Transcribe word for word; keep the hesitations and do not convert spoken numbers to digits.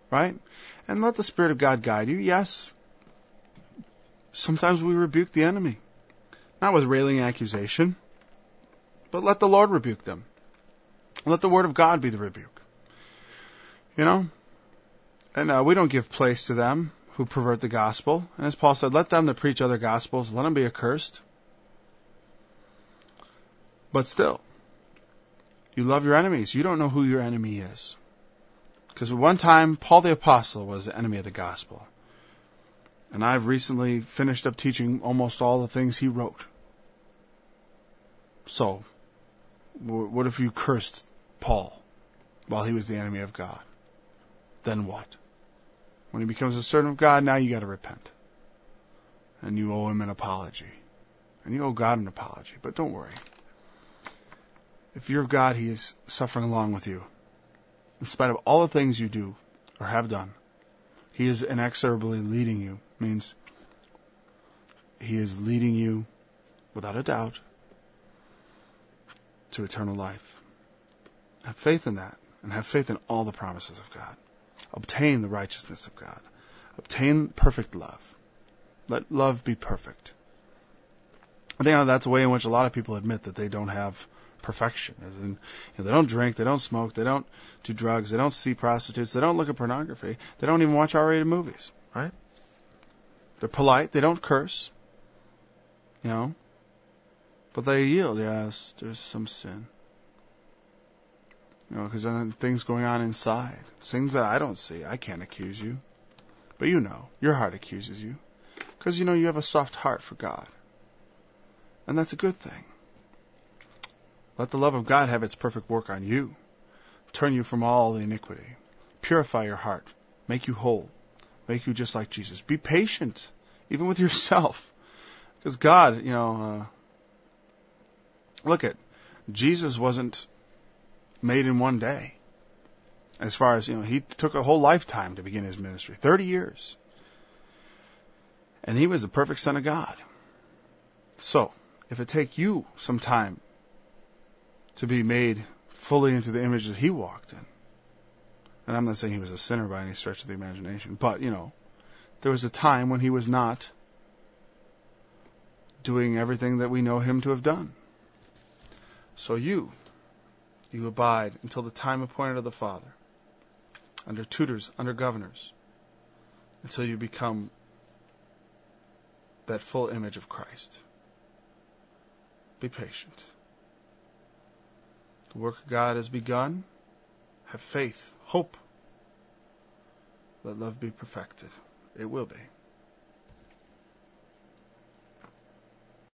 right? And let the Spirit of God guide you. Yes, sometimes we rebuke the enemy, not with railing accusation, but let the Lord rebuke them. Let the Word of God be the rebuke. You know? And uh, we don't give place to them who pervert the gospel. And as Paul said, let them that preach other gospels, let them be accursed. But still, you love your enemies. You don't know who your enemy is. Because at one time, Paul the Apostle was the enemy of the gospel. And I've recently finished up teaching almost all the things he wrote. So, what if you cursed Paul while he was the enemy of God? Then what? When he becomes a servant of God, now you got to repent. And you owe him an apology. And you owe God an apology. But don't worry. If you're of God, he is suffering along with you. In spite of all the things you do or have done, he is inexorably leading you. Means he is leading you, without a doubt, to eternal life. Have faith in that, and have faith in all the promises of God. Obtain the righteousness of God. Obtain perfect love. Let love be perfect. I think that's a way in which a lot of people admit that they don't have perfection. As in, you know, they don't drink, they don't smoke, they don't do drugs, they don't see prostitutes, they don't look at pornography, they don't even watch R-rated movies, right? They're polite, they don't curse, you know, but they yield. Yes, there's some sin, you know, because then things going on inside, things that I don't see. I can't accuse you, but you know, your heart accuses you, because you know you have a soft heart for God, and that's a good thing. Let the love of God have its perfect work on you. Turn you from all the iniquity. Purify your heart. Make you whole. Make you just like Jesus. Be patient, even with yourself. Because God, you know, uh, look at, Jesus wasn't made in one day. As far as, you know, he took a whole lifetime to begin his ministry. thirty years. And he was the perfect Son of God. So, if it take you some time to be made fully into the image that he walked in. And I'm not saying he was a sinner by any stretch of the imagination, but, you know, there was a time when he was not doing everything that we know him to have done. So you, you abide until the time appointed of the Father, under tutors, under governors, until you become that full image of Christ. Be patient. The work of God has begun. Have faith, hope. Let love be perfected. It will be.